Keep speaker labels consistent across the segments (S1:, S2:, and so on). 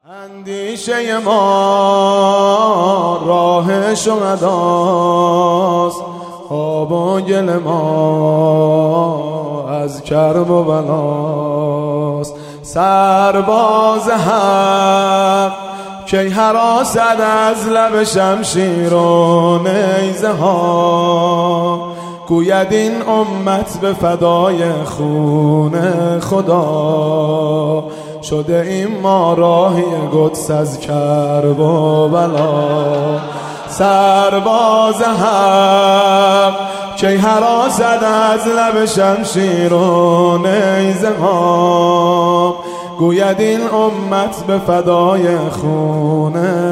S1: اندیشه ما راه شهداست، آب و گل ما از کرب و بلاست. سرباز حق کی هراسد از لب شمشیر و نیزه ها، گوید این امت به فدای خون خدا. شده این ما راهی قدس از کرب و بلا. سرباز حق کی هراسد از لب شمشیر و نیزه ها، گوید این امت به فدای خون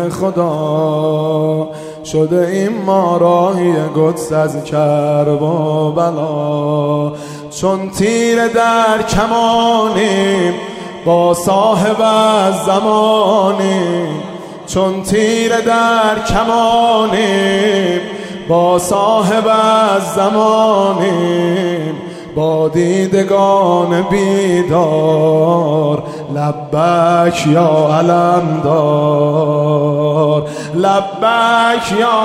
S1: خدا. شده این ما راهی قدس از کرب و بلا. چون تیر در کمانیم با صاحب از زمانیم، چون تیر در کمانیم با صاحب از زمانیم. با دیدگان بیدار لبک یا علمدار، لبک یا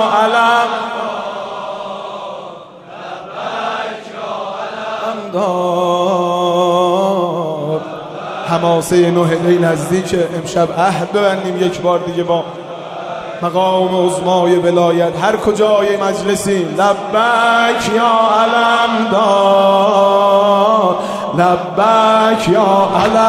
S1: علمدار. حماسه نهضه نزدیک، امشب عهد ببندیم یک بار دیگه با مقام عظمای ولایت هر کجای مجلسی. لبک یا علمدار، لبک یا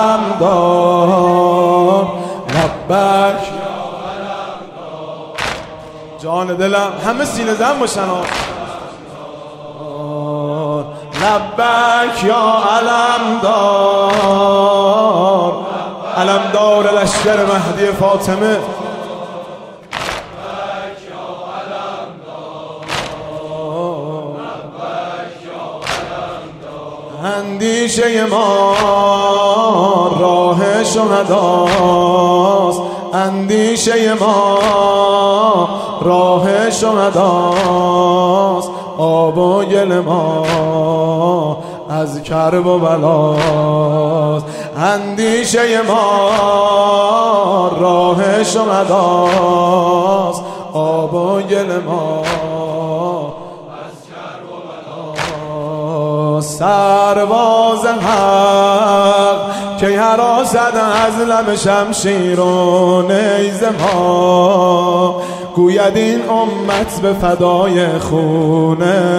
S1: علمدار، لبک یا علمدار. جان دلم همه سینه زن باشن. لبک یا علمدار، علمدار لشکر مهدی فاطمه. اندیشه ما راه شهداست، اندیشه ما راه شهداست. آب و گل ما از کرب و بلاست. اندیشه ما راه شهداست، آب و گل ما سرباز حق کی هراسد از لب شمشیر و نیزه ما، گوید این امت به فدای خون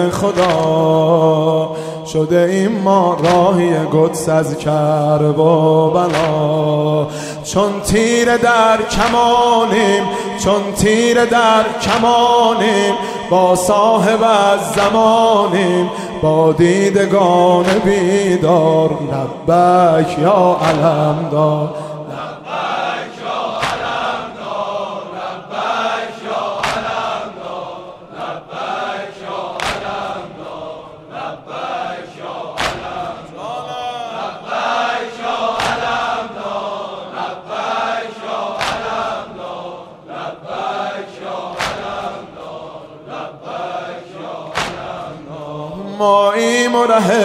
S1: خدا. شده این ما راهی قدس از کرب و بلا. چون تیر در کمانیم، چون تیر در کمانیم با صاحب از زمانیم. با دیدگان بیدار لبک یا علمدار، لبک یا علمدار، لبک یا علمدار، لبک یا علمدار، لبک یا علمدار، لبک یا علمدار، لبک یا علمدار، لبک یا علمدار، لبک یا علمدار. ماییم و ره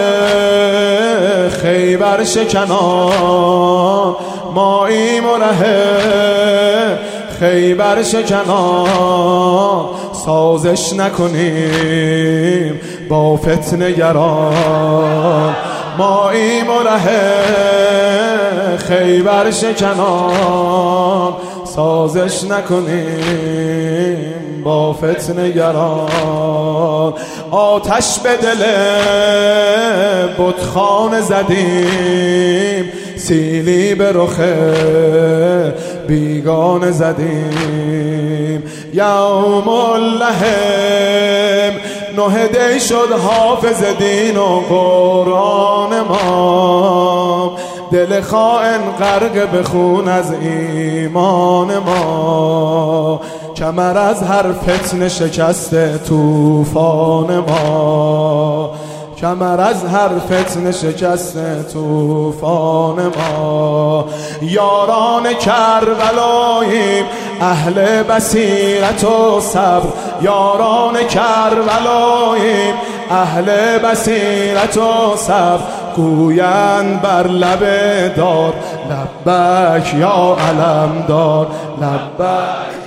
S1: خیبر شکنان، ماییم و ره خیبر شکنان. سازش نکنیم با فتنه گران، ماییم و ره خیبر شکنان. سازش نکنیم با فتنه گران. آتش به دل بتخانه زدیم، سیلی به رخ بیگانه زدیم. یوم اللهم نهضه شد حافظ دین و قرآن ما. دل خائن غرق به خون از ایمان ما. کمر از هر فتنه شکست طوفان ما، کمر از هر فتنه شکست طوفان ما. یاران کربلاییم اهل بصیرت و صبر، یاران کربلاییم اهل بصیرت و صبر. گویند بر لب دار لبک یا علمدار لبک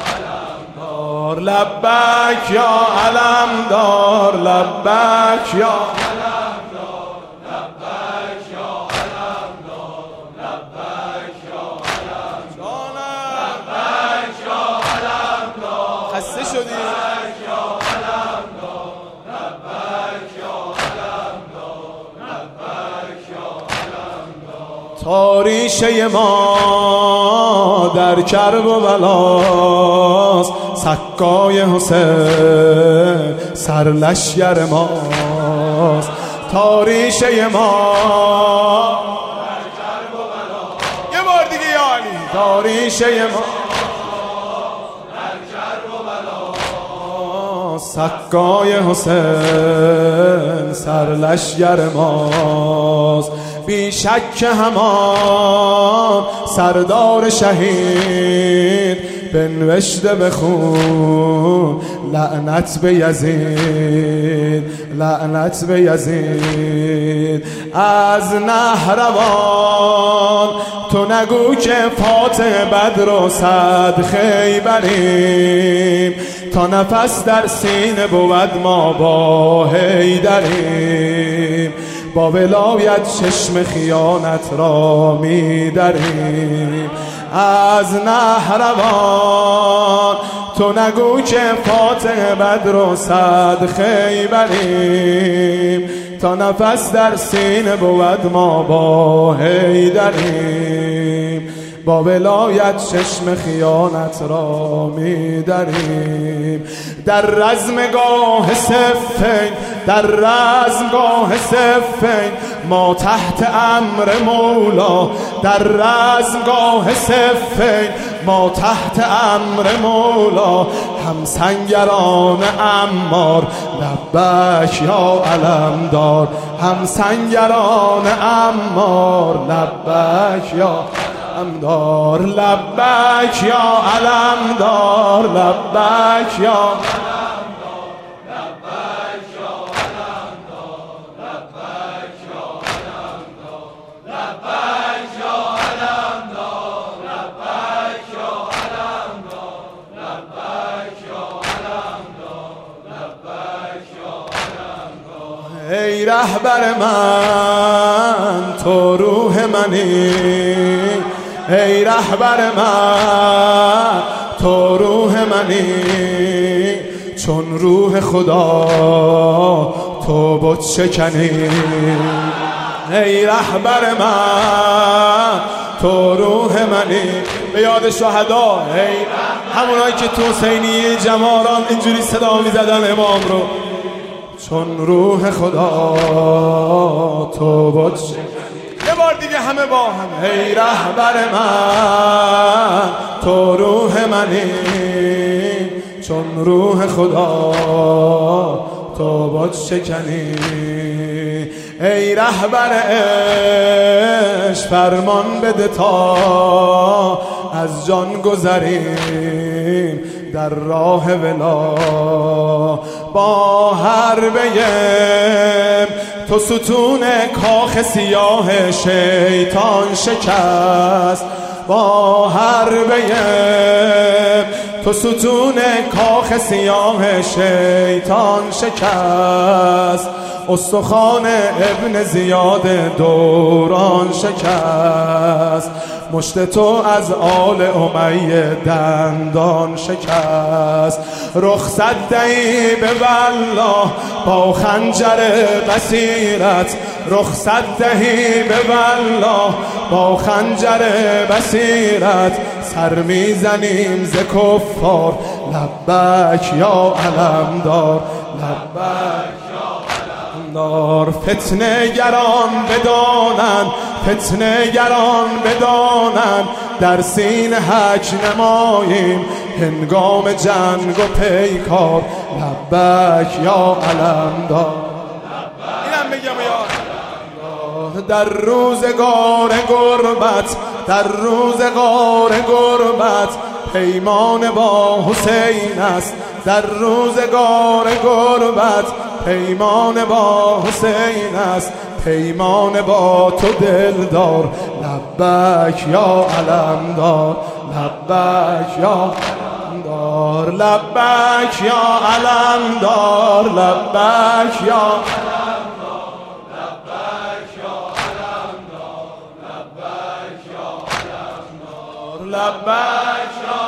S1: لبک یا علمدار لبک یا علمدار لبک یا علمدار لبک یا علمدار لبک یا علمدار خسته شدی لبک یا علمدار لبک یا علمدار لبک یا علمدار تاریشه ما در کرب و بلاست سکای حسین سرلشگر ماست تاریشه ما در کرب و بلاست یه بار دیگه یا علی تاریشه ما در کرب و بلاست سکای حسین سرلشگر ماست بی شک همان سردار شهید بنوشته بخون لعنت به یزید لعنت به یزید از نهروان تو نگو که فاتح بدر و صد خیبریم تا نفس در سینه بود ما با حیدریم با ولایت چشم خیانت را می‌دریم از نهروان تو نگو که فاتح بدر و صد خیبریم تا نفس در سینه بود ما با حیدریم با ولایت چشم خیانت را می‌دریم در رزمگاه صفین در رزمگاه صفین ما تحت امر مولا در رزمگاه صفین ما تحت امر مولا هم سنگران عمار لبک یا علمدار هم سنگران عمار لبک یا علمدار لبک یا علمدار لبک یا ای رهبر من تو روح منی ای رهبر من تو روح منی چون روح خدا تو بت شکنی ای رهبر من تو روح منی به یاد شهدا ای همونایی که تو حسینیه جماران اینجوری صدا میزدن امام رو چون روح خدا تو بت شکنی یه بار دیگه همه با هم ای رهبر من تو روح منی چون روح خدا تو بت شکنی ای رهبر عشق فرمان بده تا از جان گذریم در راه ولا با هر بیم تو ستون کاخ سیاه شیطان شکست با هر بیم تو ستون کاخ سیاه شیطان شکست استخوان ابن زیاد دوران شکست مشت تو از آل امیه دندان شکست رخصت دهی به والله با خنجر بصیرت رخصت دهی به والله با خنجر بصیرت سر میزنیم ز کفار لبک یا علمدار لبک دار فتنه گران بدانند فتنه گران بدانند در سینه حج نماییم هنگام جنگ و پیکار لبک یا علمدار اینم بگم یا در روزگار غربت در روزگار غربت پیمان با حسین است در روزگار غربت پیمان با حسین است پیمان با تو دلدار. لبک یا علمدار، لبک یا علمدار، لبک یا علمدار، لبک یا علمدار، لبک یا علمدار، لبک یا علمدار، لبک یا